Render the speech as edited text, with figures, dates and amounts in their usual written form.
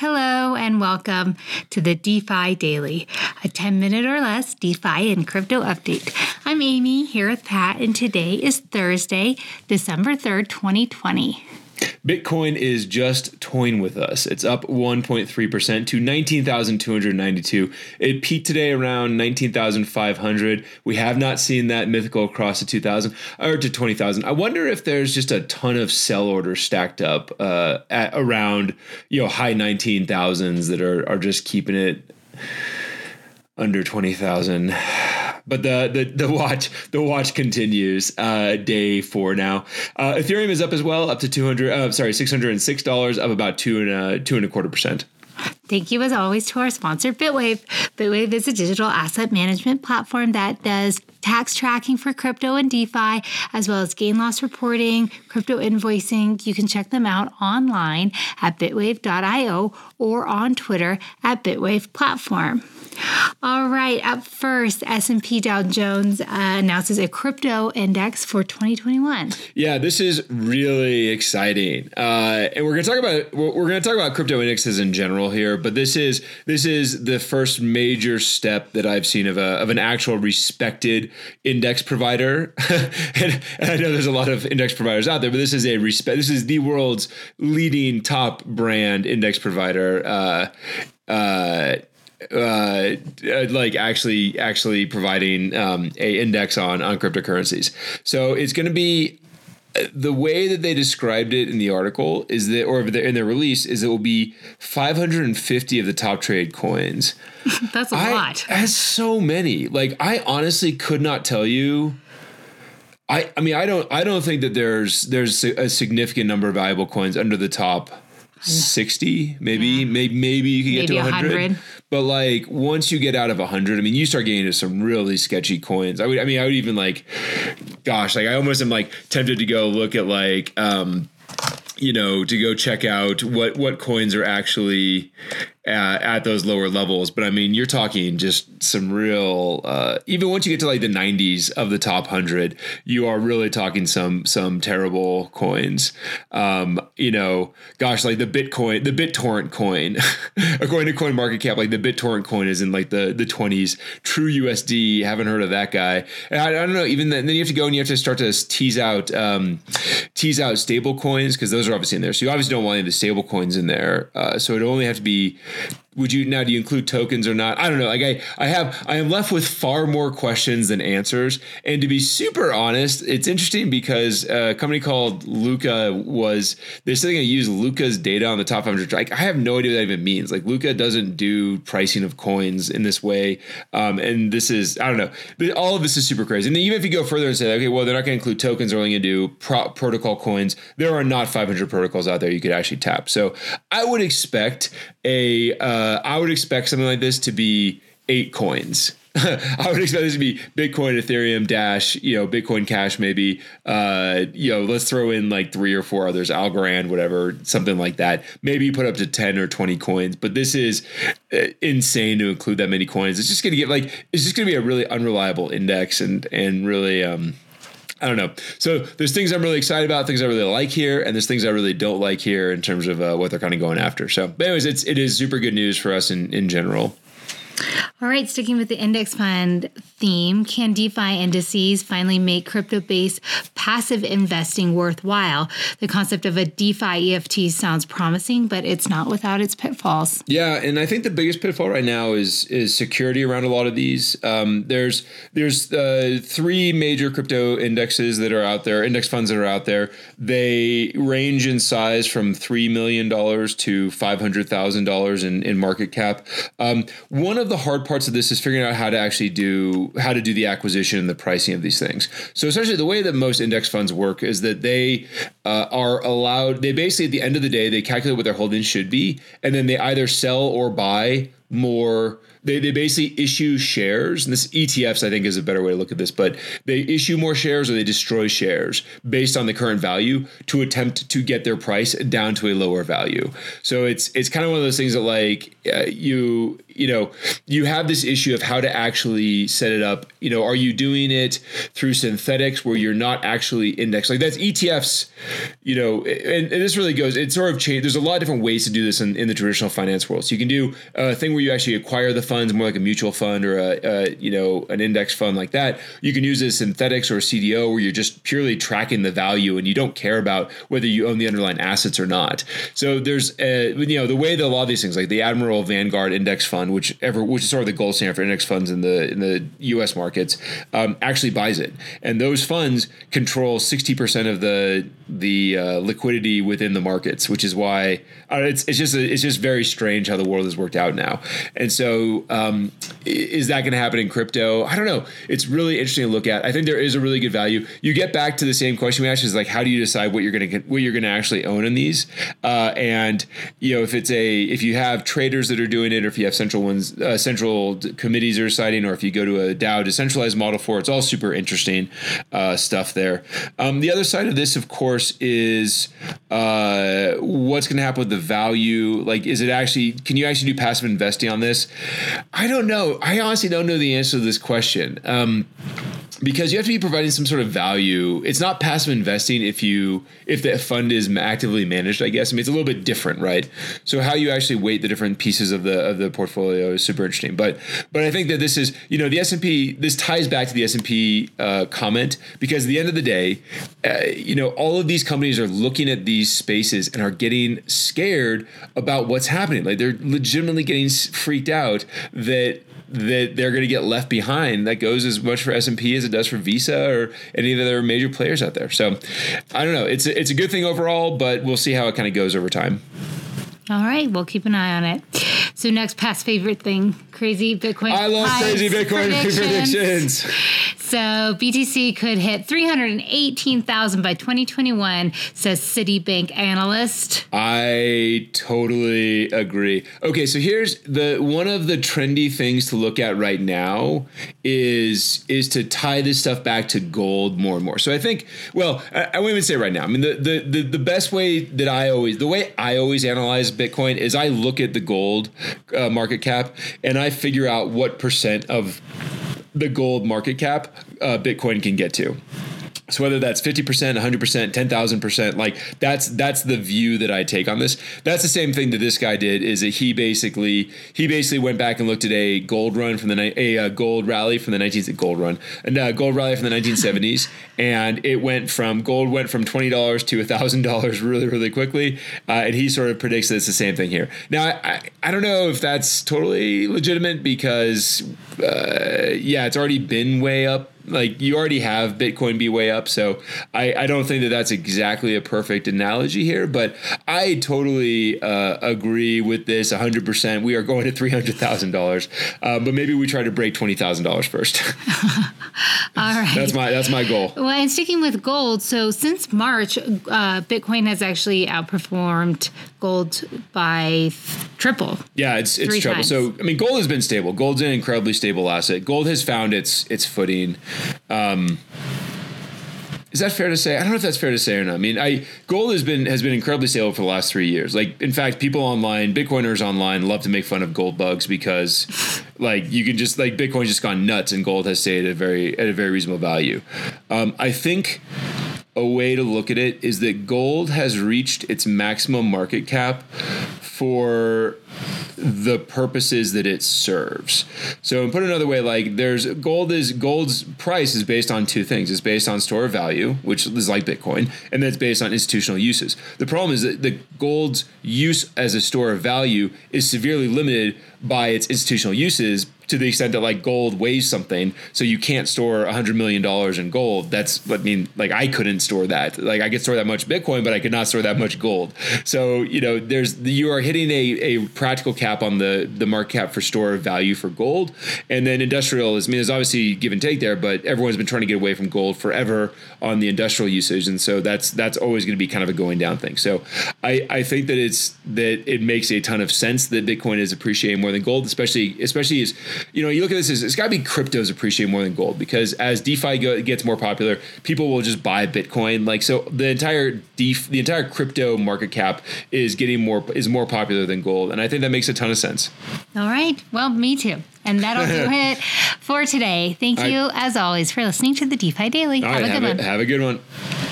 Hello and welcome to the DeFi Daily, a 10-minute or less DeFi and crypto update. I'm Amy here with Pat, and today is Thursday, December 3rd, 2020. Bitcoin is just toying with us. It's up 1.3% to 19,292. It peaked today around 19,500. We have not seen that mythical cross to 2,000 or to 20,000. I wonder if there's just a ton of sell orders stacked up at around high 19,000s that are just keeping it under 20,000. But the watch continues. Day 4 now. Ethereum is up as well, up to $606, up about 2.25%. Thank you, as always, to our sponsor, Bitwave. Bitwave is a digital asset management platform that does tax tracking for crypto and DeFi, as well as gain loss reporting, crypto invoicing. You can check them out online at bitwave.io or on Twitter at Bitwave Platform. All right, up first, S&P Dow Jones announces a crypto index for 2021. Yeah, this is really exciting, and we're going to talk about crypto indexes in general here. But this is the first major step that I've seen of an actual respected index provider. and I know there's a lot of index providers out there, but this is This is the world's leading top brand index provider. Like actually providing a index on cryptocurrencies. So it's going to be the way that they described it in the article is that, or in their release, is it will be 550 of the top trade coins. That's a lot. That's so many. Like, I honestly could not tell you. I don't think that there's a significant number of valuable coins under the top 60, maybe you can get to 100. But like, once you get out of 100, you start getting into some really sketchy coins. I would even I almost am like tempted to go look at to go check out what coins are actually at those lower levels. But you're talking just some real, even once you get to like the 90s of the top 100, you are really talking some terrible coins. Like the BitTorrent coin, according to Coin Market Cap, like the BitTorrent coin is in like the 20s. True USD, haven't heard of that guy. And I don't know, even then you have to go and you have to start to tease out stable coins, because those are obviously in there. So you obviously don't want any of the stable coins in there. So it only have to be. Do you include tokens or not? I don't know. Like I am left with far more questions than answers. And to be super honest, it's interesting because a company called Luca they're saying I use Luca's data on the top 100. Like, I have no idea what that even means. Like, Luca doesn't do pricing of coins in this way. And this is, I don't know. But all of this is super crazy. And then even if you go further and say, okay, well, they're not going to include tokens, they're only going to do protocol coins. There are not 500 protocols out there you could actually tap. So I would expect something like this to be 8 coins. I would expect this to be Bitcoin, Ethereum, Dash, Bitcoin Cash, maybe. Let's throw in like 3 or 4 others, Algorand, whatever, something like that. Maybe you put up to 10 or 20 coins, but this is insane to include that many coins. It's just going to be a really unreliable index and really, I don't know. So there's things I'm really excited about, things I really like here, and there's things I really don't like here in terms of what they're kind of going after. So, but anyways, it is super good news for us in general. All right, sticking with the index fund theme, can DeFi indices finally make crypto-based passive investing worthwhile? The concept of a DeFi ETF sounds promising, but it's not without its pitfalls. Yeah, and I think the biggest pitfall right now is security around a lot of these. There's 3 major crypto indexes that are out there, index funds that are out there. They range in size from $3 million to $500,000 in market cap. One of the hard parts of this is figuring out how to do the acquisition and the pricing of these things. So essentially, the way that most index funds work is that they are allowed. They basically, at the end of the day, they calculate what their holdings should be, and then they either sell or buy more. They basically issue shares, and this ETFs I think is a better way to look at this, but they issue more shares or they destroy shares based on the current value to attempt to get their price down to a lower value. So it's kind of one of those things that like you have this issue of how to actually set it up. Are you doing it through synthetics where you're not actually indexed? Like that's ETFs, and this really goes, it's sort of changed. There's a lot of different ways to do this in the traditional finance world. So you can do a thing where you actually acquire the funds, more like a mutual fund or an index fund like that. You can use it as synthetics or a CDO where you're just purely tracking the value and you don't care about whether you own the underlying assets or not. So there's the way that a lot of these things like the Admiral Vanguard Index Fund, which is sort of the gold standard for index funds in the U.S. markets, actually buys it, and those funds control 60% of the liquidity within the markets, which is why it's just very strange how the world has worked out now. And so is that going to happen in crypto? I don't know. It's really interesting to look at. I think there is a really good value. You get back to the same question we asked, is like, how do you decide what you're going to actually own in these? And if you have traders that are doing it, or if you have central committees are deciding, or if you go to a DAO decentralized model for it, it's all super interesting stuff there. The other side of this, of course, is what's going to happen with the value. Like, can you actually do passive investing on this? I don't know. I honestly don't know the answer to this question. Because you have to be providing some sort of value. It's not passive investing if the fund is actively managed, I guess. I mean, it's a little bit different, right? So how you actually weight the different pieces of the portfolio is super interesting. But I think that this is, the S&P, this ties back to the S&P comment, because at the end of the day, all of these companies are looking at these spaces and are getting scared about what's happening. Like they're legitimately getting freaked out that they're going to get left behind. That goes as much for S&P as it does for Visa or any of the other major players out there. So I don't know. It's a good thing overall, but we'll see how it kind of goes over time. All right, we'll keep an eye on it. So next, past favorite thing, crazy Bitcoin. I love crazy Bitcoin predictions. So BTC could hit 318,000 by 2021, says Citibank analyst. I totally agree. Okay, so here's one of the trendy things to look at right now is to tie this stuff back to gold more and more. So I think, I won't even say right now. I mean, the best way that the way I always analyze Bitcoin is I look at the gold market cap and I figure out what percent of the gold market cap Bitcoin can get to. So whether that's 50%, 100%, 10,000%, like that's the view that I take on this. That's the same thing that this guy did. Is that he basically went back and looked at a gold run from a gold rally from the 1970s, and gold went from $20 to $1,000 really, really quickly. And he sort of predicts that it's the same thing here. Now I don't know if that's totally legitimate because it's already been way up. Like you already have Bitcoin be way up. So I don't think that that's exactly a perfect analogy here, but I totally agree with this 100%. We are going to $300,000, but maybe we try to break $20,000 first. All right. That's my goal. Well, and sticking with gold. So since March, Bitcoin has actually outperformed gold by triple. Yeah, it's triple. Times. So, I mean, gold has been stable. Gold's an incredibly stable asset. Gold has found its footing. Is that fair to say? I don't know if that's fair to say or not. I mean, gold has been incredibly stable for the last 3 years. Like, in fact, people online, Bitcoiners online, love to make fun of gold bugs because, like, you can just like Bitcoin's just gone nuts and gold has stayed at a very reasonable value. I think a way to look at it is that gold has reached its maximum market cap for the purposes that it serves. So, put another way, like gold's price is based on two things. It's based on store of value, which is like Bitcoin, and then it's based on institutional uses. The problem is that the gold's use as a store of value is severely limited by its institutional uses to the extent that like gold weighs something, so you can't store $100 million in gold. That's what I mean. Like I couldn't store that. Like I could store that much Bitcoin, but I could not store that much gold. So, you are hitting a practical cap on the market cap for store value for gold. And then industrial there's obviously give and take there, but everyone's been trying to get away from gold forever on the industrial usage. And so that's always going to be kind of a going down thing. So I think that it makes a ton of sense that Bitcoin is appreciating more than gold, especially as, you look at this as it's got to be cryptos appreciating more than gold, because as DeFi gets more popular, people will just buy Bitcoin. Like, so the entire crypto market cap is more popular than gold. And I think that makes a ton of sense. All right. Well, me too. And that'll do it for today. Thank you, as always, for listening to the DeFi Daily. Have a good one.